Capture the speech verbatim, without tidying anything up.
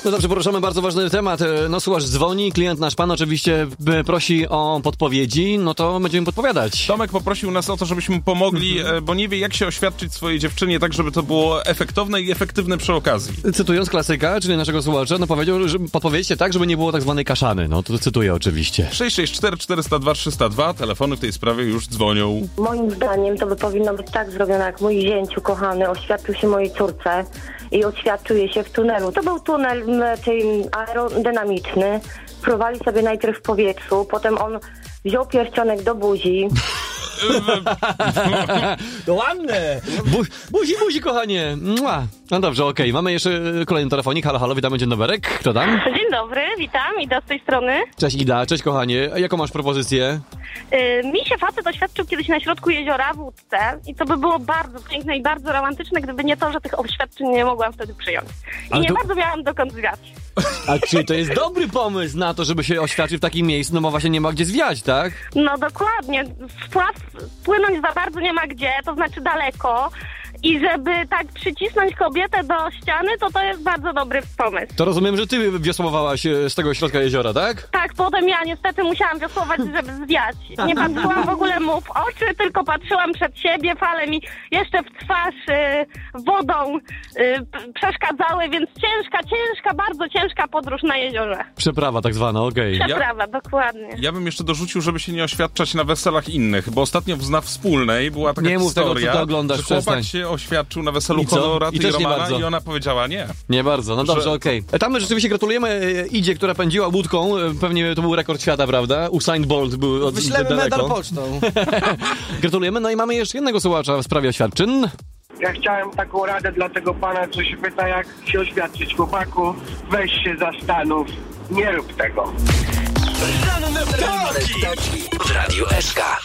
No dobrze, poruszamy bardzo ważny temat. No słuchacz dzwoni, klient nasz pan oczywiście prosi o podpowiedzi, no to będziemy podpowiadać. Tomek poprosił nas o to, żebyśmy pomogli, mm-hmm. bo nie wie, jak się oświadczyć swojej dziewczynie tak, żeby to było efektowne i efektywne przy okazji. Cytując klasyka, czyli naszego słuchacza, no powiedział, że podpowiedzcie tak, żeby nie było tak zwanej kaszany. No to cytuję oczywiście. sześć sześć cztery cztery zero dwa trzy zero dwa, telefony w tej sprawie już dzwonią. Moim zdaniem to by powinno być tak zrobione, jak mój zięciu kochany oświadczył się mojej córce i oświadczył jej się w tunelu. To był tunel czyli aerodynamiczny. Próbowali sobie najpierw w powietrzu, potem on wziął pierścionek do buzi. To ładne! Bu- buzi, buzi, kochanie! Mua. No dobrze, okej. Okay. Mamy jeszcze kolejny telefonik. Halo, halo, witamy, dzień dobry. Kto tam? Dzień dobry, witam. Ida z tej strony. Cześć Ida, cześć kochanie. A jaką masz propozycję? Yy, mi się facet oświadczył kiedyś na środku jeziora w łódce i to by było bardzo piękne i bardzo romantyczne, gdyby nie to, że tych oświadczeń nie mogłam wtedy przyjąć. I Ale nie to... bardzo miałam dokąd zwiać. A czy to jest dobry pomysł na to, żeby się oświadczyć w takim miejscu, no bo właśnie nie ma gdzie zwiać, tak? No dokładnie. Wpław płynąć za bardzo nie ma gdzie, to znaczy daleko. I żeby tak przycisnąć kobietę do ściany, to to jest bardzo dobry pomysł. To rozumiem, że ty wiosłowałaś z tego środka jeziora, tak? Tak, potem ja niestety musiałam wiosłować, żeby zwiać. Nie patrzyłam w ogóle mu w oczy, tylko patrzyłam przed siebie, fale mi jeszcze w twarz y, wodą y, p- przeszkadzały, więc ciężka, ciężka, bardzo ciężka podróż na jeziorze. Przeprawa tak zwana, okej. Okay. Przeprawa, ja, dokładnie. Ja bym jeszcze dorzucił, żeby się nie oświadczać na weselach innych, bo ostatnio w Zna Wspólnej była taka nie historia, mów tego, co ty oglądasz, że chłopak przestań. się oświadczył na weselu I Honoraty I, i Romana i ona powiedziała nie. Nie bardzo, no dobrze, że... okej. Okay. Tam rzeczywiście gratulujemy Idzie, która pędziła łódką. Pewnie to był rekord świata, prawda? Usain Bolt był od Wyślemy medal pocztą. Gratulujemy. No i mamy jeszcze jednego słuchacza w sprawie oświadczyn. Ja chciałem taką radę dla tego pana, co się pyta, jak się oświadczyć. Chłopaku, weź się zastanów, nie rób tego. Ranne wtorki w Radiu S K.